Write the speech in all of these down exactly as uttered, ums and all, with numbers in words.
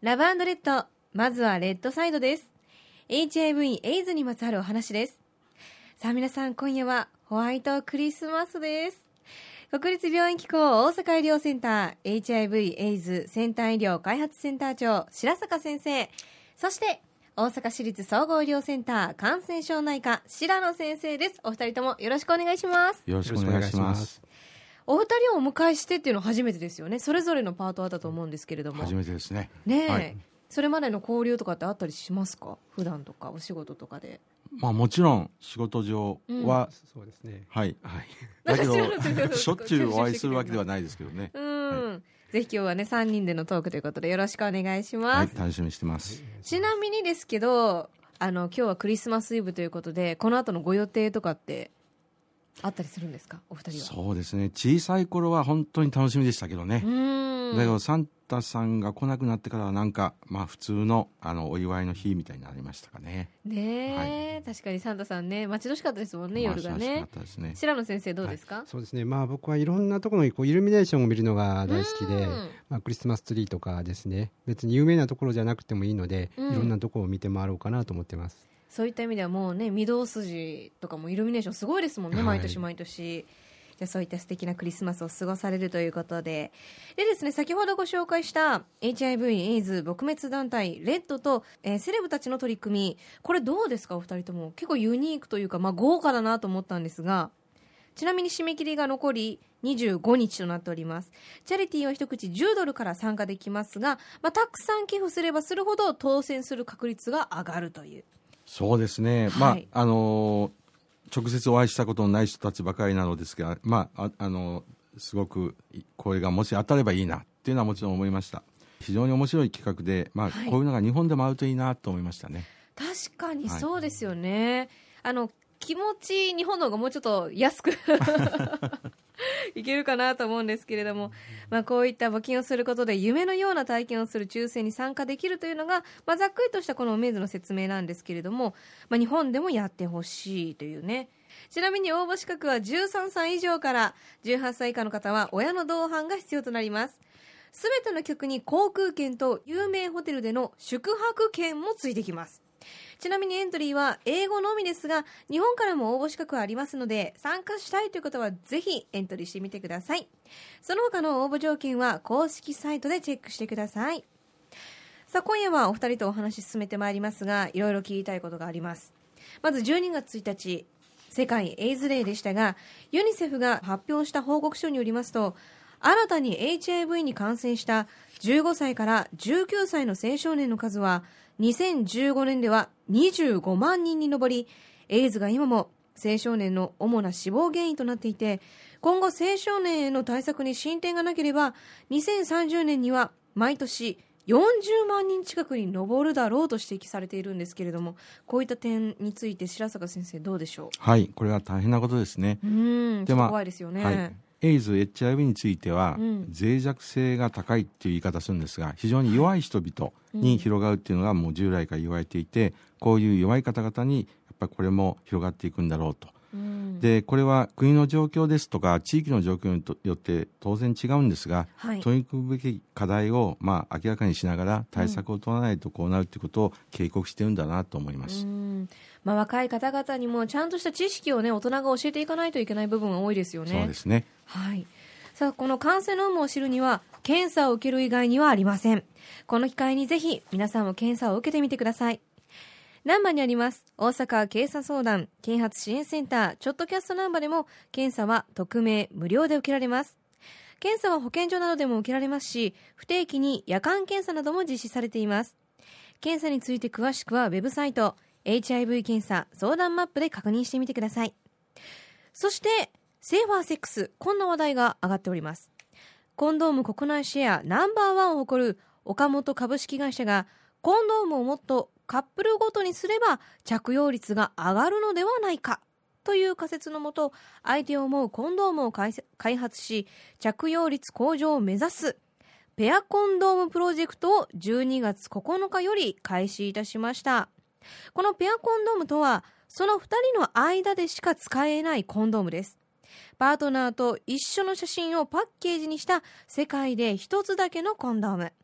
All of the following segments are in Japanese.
ラブ&レッド、まずはレッドサイドです。 エイチアイブイ エイズにまつわるお話です。さあ皆さん、今夜はホワイトクリスマスです。国立病院機構大阪医療センター エイチアイブイ エイズ先端医療開発センター長白坂先生、そして大阪市立総合医療センター感染症内科白野先生です。お二人ともよろしくお願いします。 よろしくお願いします。 お二人をお迎えしてっていうのは初めてですよね。それぞれのパートあったと思うんですけれども。 初めてですね。 ねえ、 はい、 それまでの交流とかってあったりしますか？普段とかお仕事とかで。 まあもちろん仕事上は、 うん、そうですね。 はい、はい。だけどしょっちゅうお会いするわけではないですけどね。 うん、 はい、 ぜひ今日はねさんにんでのトークということでよろしくお願いします。 はい、楽しみにしてます。 ちなみにですけど、あの今日はクリスマスイブということで、この後のご予定とかってあったりするんですか、お二人は？ そうですね、小さい頃は本当に楽しみでしたけどね。 うん、 だけどサンタさんが来なくなってからはなんか、まあ、普通の、あのお祝いの日みたいになりましたかね。 ねえ、はい、確かにサンタさんね待ち遠しかったですもんね、夜がね。待ち遠しかったですね。白野先生どうですか？はい、 そうですね、まあ、僕はいろんなところのこうイルミネーションを見るのが大好きで、まあ、クリスマスツリーとかですね、別に有名なところじゃなくてもいいので、うん、いろんなところを見て回ろうかなと思ってます。 そういった意味ではもうね、御堂筋とかもイルミネーションすごいですもんね、毎年毎年。はい、じゃあそういった素敵なクリスマスを過ごされるということで、でですね、先ほどご紹介した エイチアイブイ エイズ撲滅団体レッドと、えー、セレブたちの取り組み、これどうですかお二人とも？結構ユニークというか、まあ、豪華だなと思ったんですが、ちなみに締め切りが残りにじゅうごにちとなっております。チャリティーは一口じゅうドルから参加できますが、まあ、たくさん寄付すればするほど当選する確率が上がるという。 そうですね、はい、まああのー、直接お会いしたことのない人たちばかりなのですが、まあ、あ、あのー、すごくこれがもし当たればいいなっていうのはもちろん思いました。非常に面白い企画で、まあ、はい、こういうのが日本でもあるといいなと思いましたね。 確かにそうですよね、はい、あの気持ち日本の方がもうちょっと安くいけるかなと思うんですけれども、まあ、こういった募金をすることで夢のような体験をする抽選に参加できるというのが、まあ、ざっくりとしたこのメイズの説明なんですけれども、まあ、日本でもやってほしいというね。ちなみに応募資格はじゅうさんさい以上からじゅうはっさい以下の方は親の同伴が必要となります。すべての曲に航空券と有名ホテルでの宿泊券もついてきます。ちなみにエントリーは英語のみですが、日本からも応募資格はありますので、参加したいという方はぜひエントリーしてみてください。その他の応募条件は公式サイトでチェックしてください。さあ今夜はお二人とお話し進めてまいりますが、いろいろ聞きたいことがあります。まずじゅうにがつついたち、世界エイズデーでしたが、ユニセフが発表した報告書によりますと、新たに エイチアイブイ に感染したじゅうごさいからじゅうきゅうさいの青少年の数はにせんじゅうごねんではにじゅうごまんにんに上り、エイズが今も青少年の主な死亡原因となっていて、今後青少年への対策に進展がなければにせんさんじゅうねんには毎年よんじゅうまんにん近くに上るだろうと指摘されているんですけれども、こういった点について白坂先生どうでしょう？ はい、これは大変なことですね。 うーん、ちょっと怖いですよね。はい、 エイズ、エイチアイブイ については、うん、脆弱性が高いっていう言い方するんですが、非常に弱い人々に広がるっていうのがもう従来から言われていて、こういう弱い方々にやっぱりこれも広がっていくんだろうと。うん、でこれは国の状況ですとか地域の状況によって当然違うんですが、はい、取り組むべき課題をまあ明らかにしながら対策を取らないとこうなるということを警告してるんだなと思います。 うん、まあ、若い方々にもちゃんとした知識を、ね、大人が教えていかないといけない部分が多いですよね。 そうですね、 はい、さあこの感染の有無を知るには検査を受ける以外にはありません。この機会にぜひ皆さんも検査を受けてみてください。難波にあります大阪警査相談啓発支援センターチョットキャスト難波でも検査は匿名無料で受けられます。検査は保健所などでも受けられますし、不定期に夜間検査なども実施されています。検査について詳しくはウェブサイト エイチアイブイ 検査相談マップで確認してみてください。そしてセーファーセックス、こんな話題が上がっております。コンドーム国内シェアナンバーワンを誇る岡本株式会社がコンドームをもっとカップルごとにすれば着用率が上がるのではないかという仮説のもと、相手を思うコンドームを開発し着用率向上を目指すペアコンドームプロジェクトをじゅうにがつここのかより開始いたしました。このペアコンドームとはそのふたりの間でしか使えないコンドームです。パートナーと一緒の写真をパッケージにした世界で一つだけのコンドーム。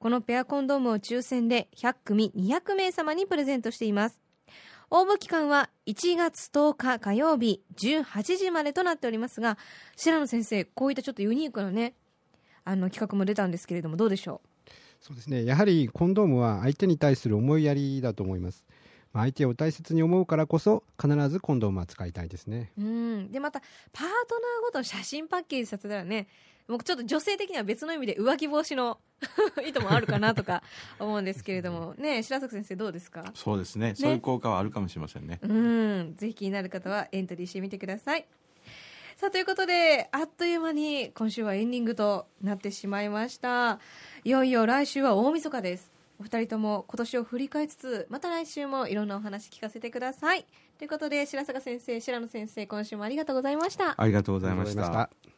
このペアコンドームを抽選でひゃくくみにひゃくめい様にプレゼントしています。応募期間はいちがつとおか火曜日じゅうはちじまでとなっておりますが、白野先生、こういったちょっとユニークなね、あの企画も出たんですけれども、どうでしょう。 そうですね、やはりコンドームは相手に対する思いやりだと思います。まあ相手を大切に思うからこそ必ずコンドームは使いたいですね。 うんでまたパートナーごとの写真パッケージさせたらね、僕ちょっと女性的には別の意味で浮気防止の意図もあるかなとか思うんですけれどもね。白崎先生どうですか。 そうですね、そういう効果はあるかもしれませんね。 うんぜひ気になる方はエントリーしてみてください。さあということで、あっという間に今週はエンディングとなってしまいました。いよいよ来週は大晦日です。お二人とも今年を振り返りつつ、また来週もいろんなお話聞かせてください。ということで、白坂先生、白野先生、今週もありがとうございました。 ありがとうございました。